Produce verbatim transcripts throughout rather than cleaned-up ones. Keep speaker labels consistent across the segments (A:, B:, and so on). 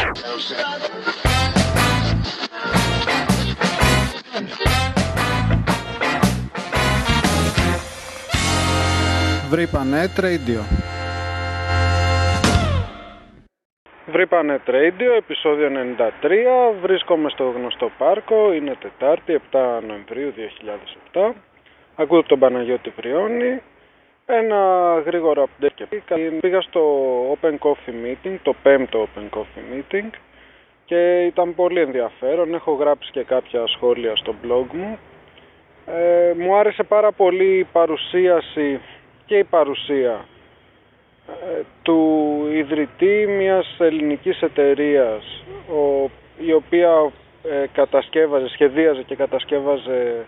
A: Βρύπανετ Radio.
B: Βρύπανετ Radio, επεισόδιο ενενήντα τρία. Βρίσκομαι στο γνωστό πάρκο. Είναι Τετάρτη, επτά Νοεμβρίου δύο χιλιάδες επτά. Ακούω τον Παναγιώτη Πριώνη. Ένα γρήγορο update και πήγα στο Open Coffee Meeting, το πέμπτο Open Coffee Meeting, και ήταν πολύ ενδιαφέρον. Έχω γράψει και κάποια σχόλια στο blog μου. Ε, μου άρεσε πάρα πολύ η παρουσίαση και η παρουσία ε, του ιδρυτή μιας ελληνικής εταιρείας, ο, η οποία ε, κατασκεύαζε, σχεδίαζε και κατασκεύαζε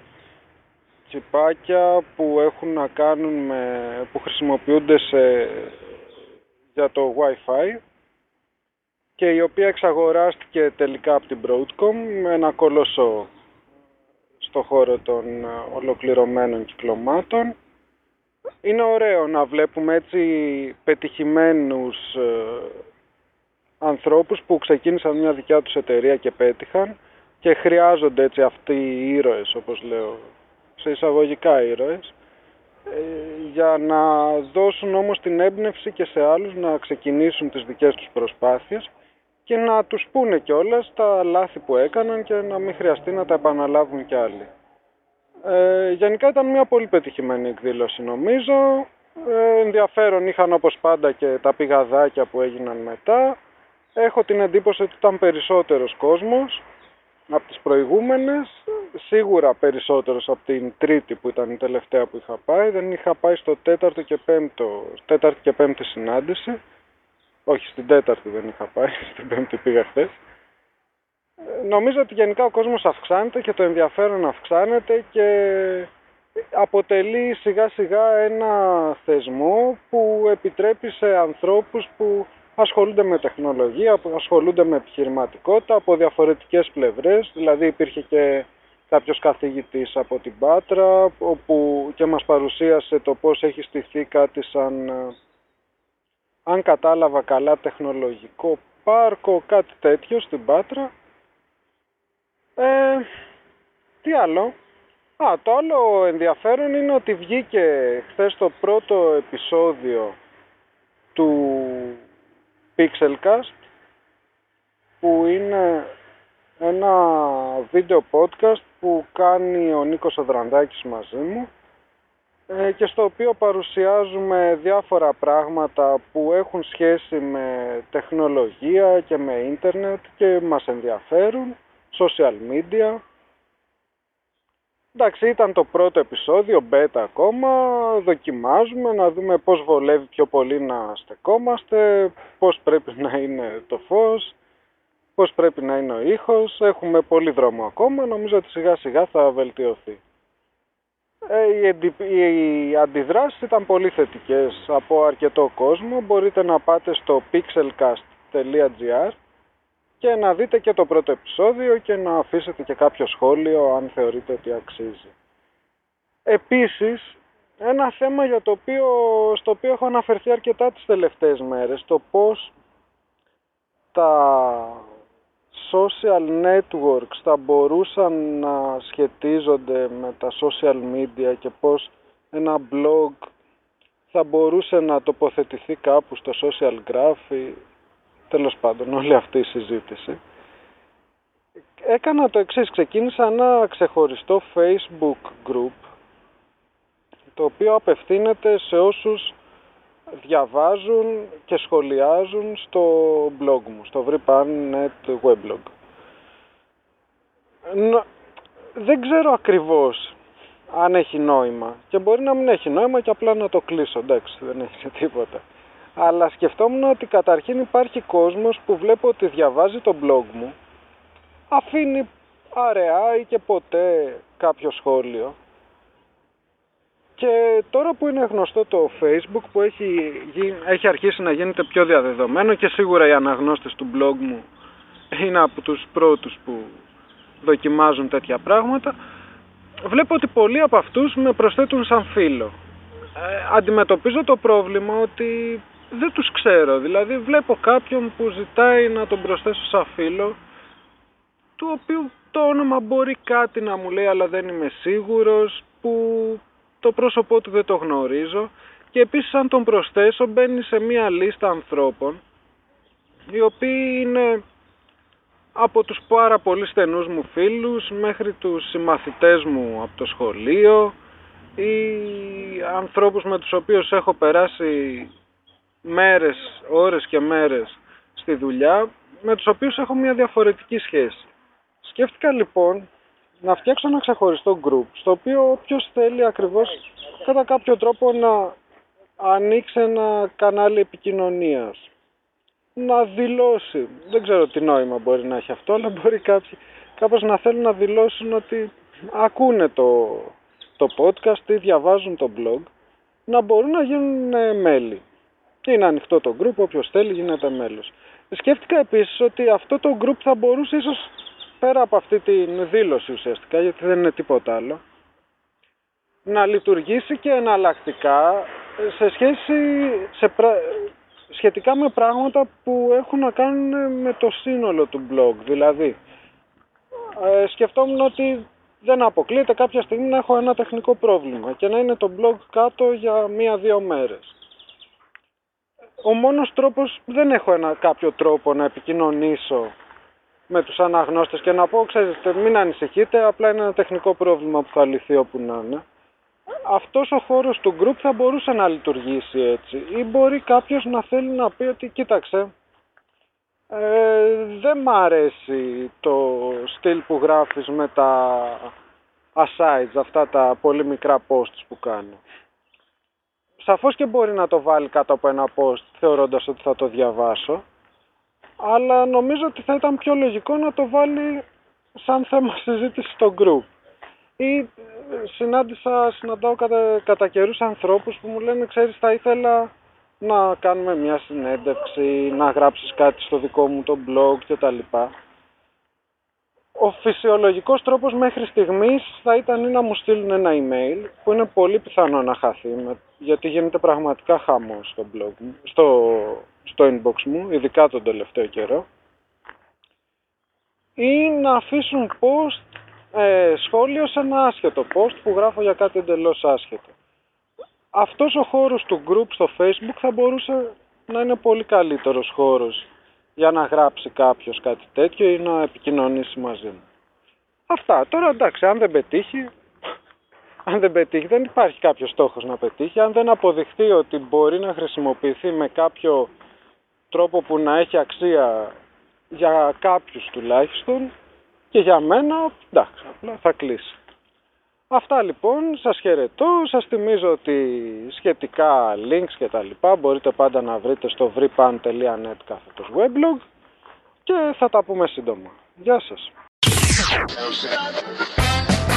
B: τσιπάκια που έχουν να κάνουν με, που χρησιμοποιούνται σε, για το Wi-Fi, και η οποία εξαγοράστηκε τελικά από την Broadcom με ένα κολοσσό στο χώρο των ολοκληρωμένων κυκλωμάτων. Είναι ωραίο να βλέπουμε έτσι πετυχημένους ε, ανθρώπους που ξεκίνησαν μια δικιά τους εταιρεία και πέτυχαν, και χρειάζονται έτσι αυτοί οι ήρωες, όπως λέω, σε εισαγωγικά ήρωες, ε, για να δώσουν όμως την έμπνευση και σε άλλους να ξεκινήσουν τις δικές τους προσπάθειες και να τους πούνε κιόλας τα λάθη που έκαναν και να μην χρειαστεί να τα επαναλάβουν κι άλλοι. Ε, γενικά ήταν μια πολύ πετυχημένη εκδήλωση, νομίζω. Ε, ενδιαφέρον είχαν όπως πάντα και τα πηγαδάκια που έγιναν μετά. Έχω την εντύπωση ότι ήταν περισσότερος κόσμος από τις προηγούμενες. Σίγουρα περισσότερος από την τρίτη που ήταν η τελευταία που είχα πάει. Δεν είχα πάει στο τέταρτο και πέμπτο, τέταρτη και πέμπτη συνάντηση. Όχι, στην τέταρτη δεν είχα πάει, στην πέμπτη πήγα χθες. Νομίζω ότι γενικά ο κόσμος αυξάνεται και το ενδιαφέρον αυξάνεται και αποτελεί σιγά σιγά ένα θεσμό που επιτρέπει σε ανθρώπους που ασχολούνται με τεχνολογία, που ασχολούνται με επιχειρηματικότητα από διαφορετικές πλευρές. Δηλαδή υπήρχε και κάποιος καθηγητής από την Πάτρα όπου και μας παρουσίασε το πώς έχει στηθεί κάτι σαν, αν κατάλαβα καλά, τεχνολογικό πάρκο, κάτι τέτοιο στην Πάτρα. Ε, τι άλλο? Α, το άλλο ενδιαφέρον είναι ότι βγήκε χθες το πρώτο επεισόδιο του Pixelcast, που είναι ένα βίντεο podcast που κάνει ο Νίκος Αδρανδάκης μαζί μου, ε, και στο οποίο παρουσιάζουμε διάφορα πράγματα που έχουν σχέση με τεχνολογία και με ίντερνετ και μας ενδιαφέρουν, social media. Εντάξει, ήταν το πρώτο επεισόδιο, beta ακόμα, δοκιμάζουμε να δούμε πώς βολεύει πιο πολύ να στεκόμαστε, πώς πρέπει να είναι το φως, πώς πρέπει να είναι ο ήχος. Έχουμε πολύ δρόμο ακόμα, νομίζω ότι σιγά σιγά θα βελτιωθεί. Ε, οι, εντι... οι αντιδράσεις ήταν πολύ θετικές από αρκετό κόσμο. Μπορείτε να πάτε στο pixelcast τελεία gr και να δείτε και το πρώτο επεισόδιο και να αφήσετε και κάποιο σχόλιο αν θεωρείτε ότι αξίζει. Επίσης, ένα θέμα για το οποίο, στο οποίο έχω αναφερθεί αρκετά τις τελευταίες μέρες, το πώς τα social networks θα μπορούσαν να σχετίζονται με τα social media και πώς ένα blog θα μπορούσε να τοποθετηθεί κάπου στο social graph. Τέλος πάντων, όλη αυτή η συζήτηση. Έκανα το εξής, ξεκίνησα ένα ξεχωριστό Facebook group, το οποίο απευθύνεται σε όσους διαβάζουν και σχολιάζουν στο blog μου, στο Βρύπανετ weblog. Δεν ξέρω ακριβώς αν έχει νόημα, και μπορεί να μην έχει νόημα και απλά να το κλείσω, εντάξει, δεν έχει τίποτα. Αλλά σκεφτόμουν ότι καταρχήν υπάρχει κόσμος που βλέπω ότι διαβάζει το blog μου, αφήνει αραιά ή και ποτέ κάποιο σχόλιο, και τώρα που είναι γνωστό το Facebook, που έχει, έχει αρχίσει να γίνεται πιο διαδεδομένο, και σίγουρα οι αναγνώστες του blog μου είναι από τους πρώτους που δοκιμάζουν τέτοια πράγματα, βλέπω ότι πολλοί από αυτούς με προσθέτουν σαν φίλο. Ε, αντιμετωπίζω το πρόβλημα ότι δεν τους ξέρω. Δηλαδή βλέπω κάποιον που ζητάει να τον προσθέσω σαν φίλο, του οποίου το όνομα μπορεί κάτι να μου λέει αλλά δεν είμαι σίγουρος, που το πρόσωπό του δεν το γνωρίζω, και επίσης αν τον προσθέσω μπαίνει σε μία λίστα ανθρώπων οι οποίοι είναι από τους πάρα πολύ στενούς μου φίλους μέχρι τους συμμαθητές μου από το σχολείο ή ανθρώπους με τους οποίους έχω περάσει μέρες, ώρες και μέρες στη δουλειά, με τους οποίους έχω μια διαφορετική σχέση. Σκέφτηκα λοιπόν να φτιάξω ένα ξεχωριστό group, στο οποίο όποιος θέλει ακριβώς κατά κάποιο τρόπο να ανοίξει ένα κανάλι επικοινωνίας, να δηλώσει, δεν ξέρω τι νόημα μπορεί να έχει αυτό, αλλά μπορεί κάποιοι κάπως να θέλουν να δηλώσουν ότι ακούνε το, το podcast ή διαβάζουν το blog, να μπορούν να γίνουν μέλη. Και είναι ανοιχτό το group, όποιος θέλει γίνεται μέλος. Σκέφτηκα επίσης ότι αυτό το group θα μπορούσε ίσως, πέρα από αυτή τη δήλωση ουσιαστικά, γιατί δεν είναι τίποτα άλλο, να λειτουργήσει και εναλλακτικά σε σχέση, σε πρα... σχετικά με πράγματα που έχουν να κάνουν με το σύνολο του blog. Δηλαδή, ε, σκεφτόμουν ότι δεν αποκλείεται κάποια στιγμή να έχω ένα τεχνικό πρόβλημα και να είναι το blog κάτω για μία-δύο μέρες. Ο μόνος τρόπος, δεν έχω ένα κάποιο τρόπο να επικοινωνήσω με τους αναγνώστες και να πω, ξέρετε, μην ανησυχείτε, απλά είναι ένα τεχνικό πρόβλημα που θα λυθεί όπου να είναι. Αυτός ο χώρος του group θα μπορούσε να λειτουργήσει έτσι. Ή μπορεί κάποιος να θέλει να πει ότι κοίταξε, ε, δεν μ' αρέσει το στυλ που γράφεις με τα asides, αυτά τα πολύ μικρά posts που κάνω. Σαφώς και μπορεί να το βάλει κάτω από ένα post θεωρώντας ότι θα το διαβάσω, αλλά νομίζω ότι θα ήταν πιο λογικό να το βάλει σαν θέμα συζήτηση στο group. Ή συνάντησα, συναντάω κατά, κατά καιρούς ανθρώπους που μου λένε, ξέρεις, θα ήθελα να κάνουμε μια συνέντευξη, να γράψεις κάτι στο δικό μου το blog κτλ. Ο φυσιολογικός τρόπος μέχρι στιγμής θα ήταν να μου στείλουν ένα email, που είναι πολύ πιθανό να χαθεί, γιατί γίνεται πραγματικά χαμός στο blog μου, στο, στο inbox μου, ειδικά τον τελευταίο καιρό, ή να αφήσουν post, ε, σχόλιο σε ένα άσχετο post που γράφω για κάτι εντελώς άσχετο. Αυτός ο χώρος του group στο Facebook θα μπορούσε να είναι πολύ καλύτερος χώρος για να γράψει κάποιος κάτι τέτοιο ή να επικοινωνήσει μαζί μου. Αυτά. Τώρα εντάξει, αν δεν πετύχει, αν δεν πετύχει, δεν υπάρχει κάποιος στόχος να πετύχει. Αν δεν αποδειχθεί ότι μπορεί να χρησιμοποιηθεί με κάποιο τρόπο που να έχει αξία για κάποιους τουλάχιστον, και για μένα, εντάξει, απλά θα κλείσει. Αυτά λοιπόν, σας χαιρετώ, σας θυμίζω ότι σχετικά links και τα λοιπά μπορείτε πάντα να βρείτε στο vripan τελεία net κάθετος weblog και θα τα πούμε σύντομα. Γεια σας.